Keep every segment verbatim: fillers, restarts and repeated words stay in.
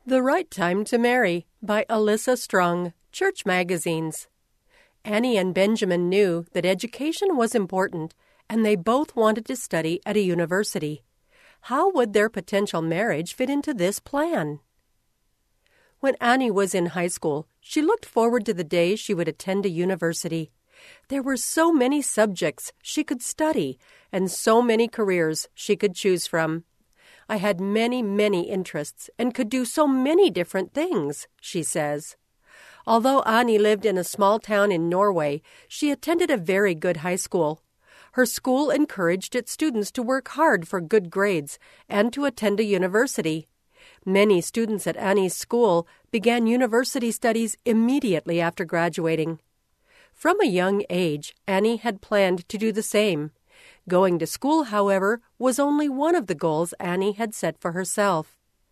The Right Time to Marry by Alyssa Strong, Church Magazines. Annie and Benjamin knew that education was important, and they both wanted to study at a university. How would their potential marriage fit into this plan? When Annie was in high school, she looked forward to the day she would attend a university. There were so many subjects she could study, and so many careers she could choose from. I had many, many interests and could do so many different things, she says. Although Annie lived in a small town in Norway, she attended a very good high school. Her school encouraged its students to work hard for good grades and to attend a university. Many students at Annie's school began university studies immediately after graduating. From a young age, Annie had planned to do the same. Going to school, however, was only one of the goals Annie had set for herself.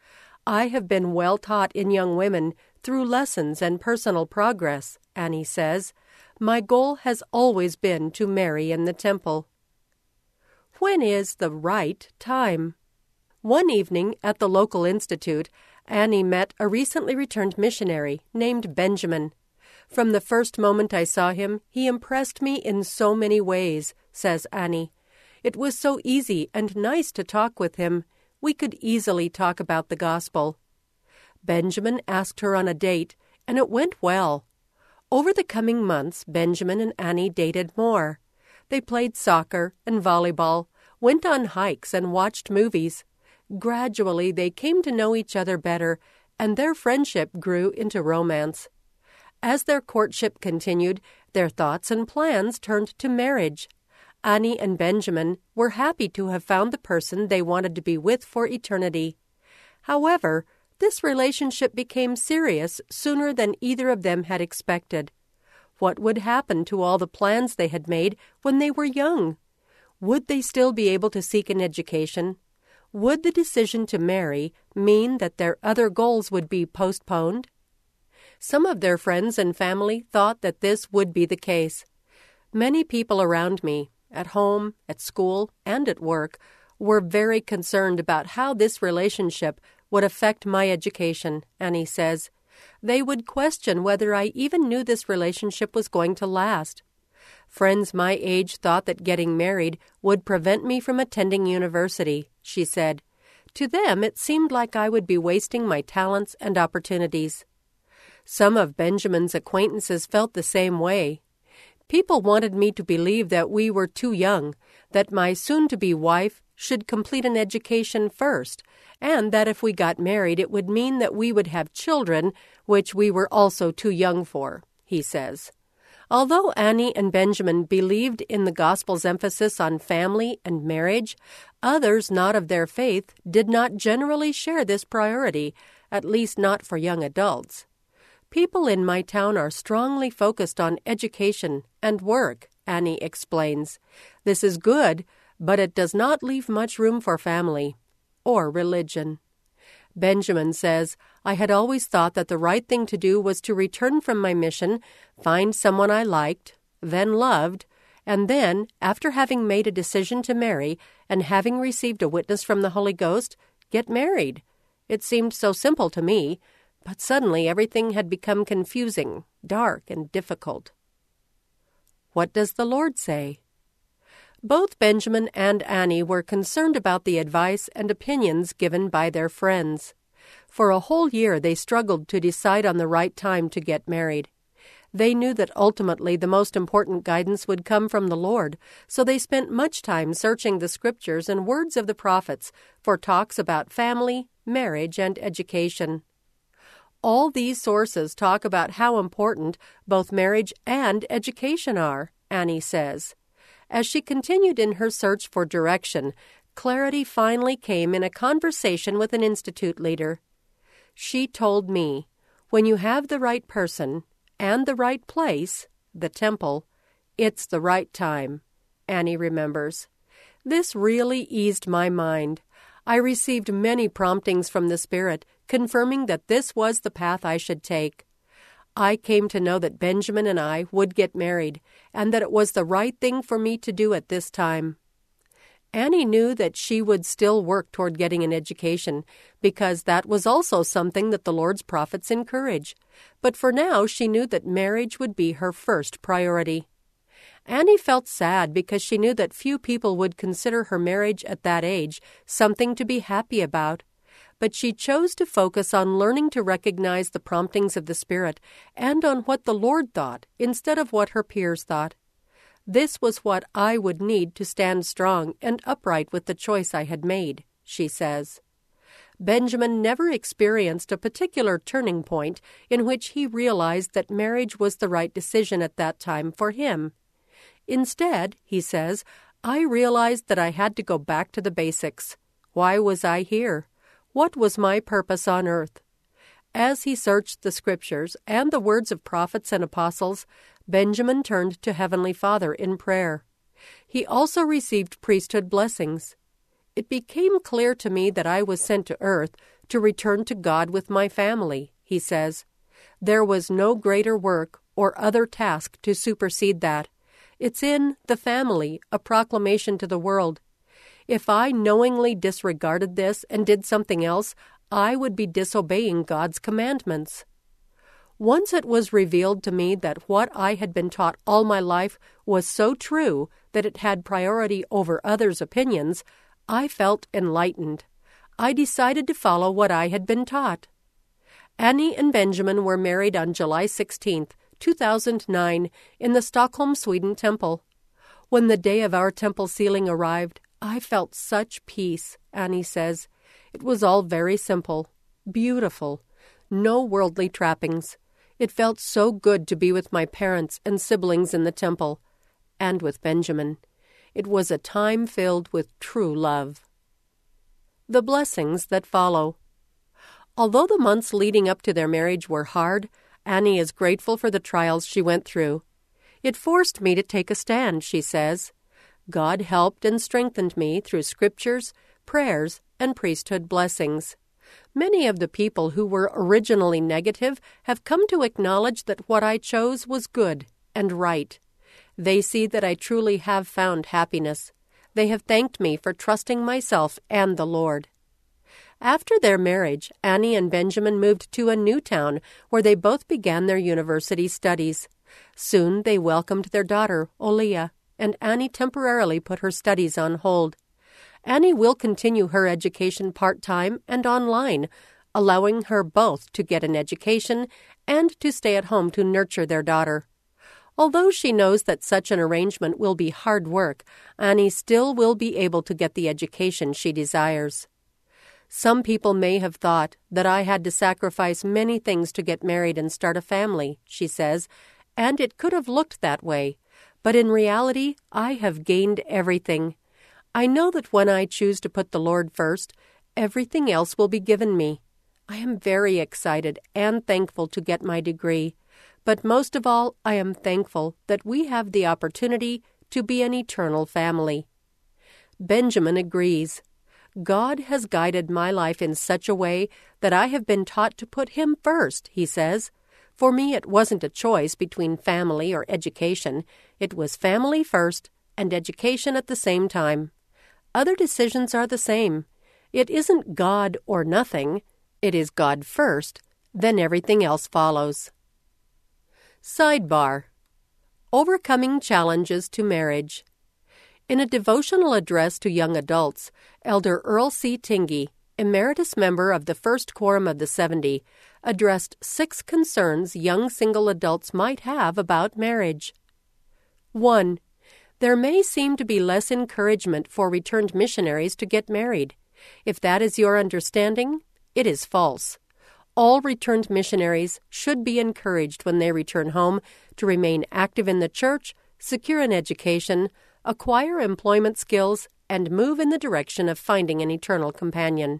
I have been well taught in young women through lessons and personal progress, Annie says. My goal has always been to marry in the temple. When is the right time? One evening at the local institute, Annie met a recently returned missionary named Benjamin. From the first moment I saw him, he impressed me in so many ways, says Annie. It was so easy and nice to talk with him. We could easily talk about the gospel. Benjamin asked her on a date, and it went well. Over the coming months, Benjamin and Annie dated more. They played soccer and volleyball, went on hikes and watched movies. Gradually, they came to know each other better, and their friendship grew into romance. As their courtship continued, their thoughts and plans turned to marriage. Annie and Benjamin were happy to have found the person they wanted to be with for eternity. However, this relationship became serious sooner than either of them had expected. What would happen to all the plans they had made when they were young? Would they still be able to seek an education? Would the decision to marry mean that their other goals would be postponed? Some of their friends and family thought that this would be the case. Many people around me, at home, at school, and at work, were very concerned about how this relationship would affect my education, Annie says. They would question whether I even knew this relationship was going to last. Friends my age thought that getting married would prevent me from attending university, she said. To them, it seemed like I would be wasting my talents and opportunities. Some of Benjamin's acquaintances felt the same way. People wanted me to believe that we were too young, that my soon-to-be wife should complete an education first, and that if we got married it would mean that we would have children, which we were also too young for, he says. Although Annie and Benjamin believed in the gospel's emphasis on family and marriage, others not of their faith did not generally share this priority, at least not for young adults. People in my town are strongly focused on education and work, Annie explains. This is good, but it does not leave much room for family or religion. Benjamin says, I had always thought that the right thing to do was to return from my mission, find someone I liked, then loved, and then, after having made a decision to marry and having received a witness from the Holy Ghost, get married. It seemed so simple to me. But suddenly everything had become confusing, dark, and difficult. What does the Lord say? Both Benjamin and Annie were concerned about the advice and opinions given by their friends. For a whole year they struggled to decide on the right time to get married. They knew that ultimately the most important guidance would come from the Lord, so they spent much time searching the scriptures and words of the prophets for talks about family, marriage, and education. All these sources talk about how important both marriage and education are, Annie says. As she continued in her search for direction, clarity finally came in a conversation with an institute leader. She told me, when you have the right person and the right place, the temple, it's the right time, Annie remembers. This really eased my mind. I received many promptings from the Spirit, confirming that this was the path I should take. I came to know that Benjamin and I would get married, and that it was the right thing for me to do at this time. Annie knew that she would still work toward getting an education, because that was also something that the Lord's prophets encourage. But for now, she knew that marriage would be her first priority. Annie felt sad because she knew that few people would consider her marriage at that age something to be happy about. But she chose to focus on learning to recognize the promptings of the Spirit and on what the Lord thought instead of what her peers thought. This was what I would need to stand strong and upright with the choice I had made, she says. Benjamin never experienced a particular turning point in which he realized that marriage was the right decision at that time for him. Instead, he says, I realized that I had to go back to the basics. Why was I here? What was my purpose on earth? As he searched the Scriptures and the words of prophets and apostles, Benjamin turned to Heavenly Father in prayer. He also received priesthood blessings. It became clear to me that I was sent to earth to return to God with my family, he says. There was no greater work or other task to supersede that. It's in the family, a proclamation to the world. If I knowingly disregarded this and did something else, I would be disobeying God's commandments. Once it was revealed to me that what I had been taught all my life was so true that it had priority over others' opinions, I felt enlightened. I decided to follow what I had been taught. Annie and Benjamin were married on July sixteenth, two thousand nine, in the Stockholm, Sweden temple. When the day of our temple sealing arrived, I felt such peace, Annie says. It was all very simple, beautiful, no worldly trappings. It felt so good to be with my parents and siblings in the temple, and with Benjamin. It was a time filled with true love. The blessings that follow. Although the months leading up to their marriage were hard, Annie is grateful for the trials she went through. It forced me to take a stand, she says. God helped and strengthened me through scriptures, prayers, and priesthood blessings. Many of the people who were originally negative have come to acknowledge that what I chose was good and right. They see that I truly have found happiness. They have thanked me for trusting myself and the Lord. After their marriage, Annie and Benjamin moved to a new town where they both began their university studies. Soon they welcomed their daughter, Olia, and Annie temporarily put her studies on hold. Annie will continue her education part-time and online, allowing her both to get an education and to stay at home to nurture their daughter. Although she knows that such an arrangement will be hard work, Annie still will be able to get the education she desires. Some people may have thought that I had to sacrifice many things to get married and start a family, she says, and it could have looked that way. But in reality, I have gained everything. I know that when I choose to put the Lord first, everything else will be given me. I am very excited and thankful to get my degree. But most of all, I am thankful that we have the opportunity to be an eternal family. Benjamin agrees. God has guided my life in such a way that I have been taught to put Him first, he says. For me, it wasn't a choice between family or education. It was family first and education at the same time. Other decisions are the same. It isn't God or nothing. It is God first, then everything else follows. Sidebar: Overcoming Challenges to Marriage. In a devotional address to young adults, Elder Earl C. Tingey, emeritus member of the First Quorum of the Seventy, addressed six concerns young single adults might have about marriage. One. There may seem to be less encouragement for returned missionaries to get married. If that is your understanding, it is false. All returned missionaries should be encouraged when they return home to remain active in the church, secure an education, acquire employment skills, and move in the direction of finding an eternal companion.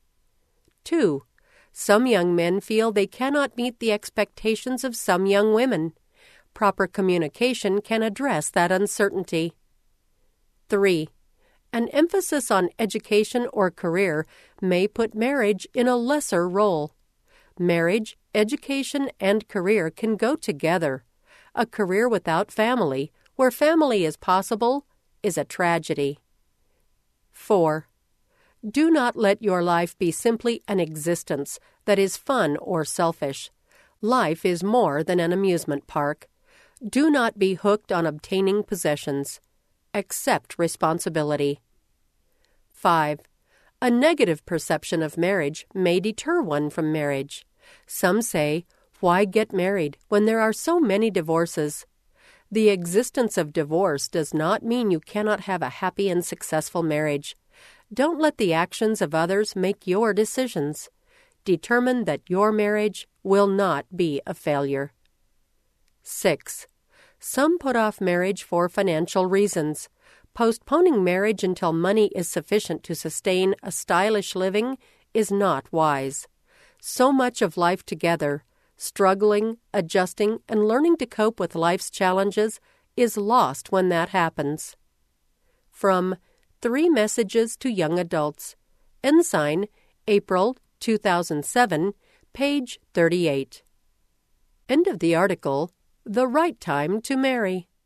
Two. Some young men feel they cannot meet the expectations of some young women. Proper communication can address that uncertainty. Three. An emphasis on education or career may put marriage in a lesser role. Marriage, education, and career can go together. A career without family, where family is possible, is a tragedy. four. Do not let your life be simply an existence that is fun or selfish. Life is more than an amusement park. Do not be hooked on obtaining possessions. Accept responsibility. five. A negative perception of marriage may deter one from marriage. Some say, "Why get married when there are so many divorces?" The existence of divorce does not mean you cannot have a happy and successful marriage. Don't let the actions of others make your decisions. Determine that your marriage will not be a failure. six. Some put off marriage for financial reasons. Postponing marriage until money is sufficient to sustain a stylish living is not wise. So much of life together, struggling, adjusting, and learning to cope with life's challenges, is lost when that happens. From Three Messages to Young Adults. Ensign, April two thousand seven, page thirty-eight. End of the article, The Right Time to Marry.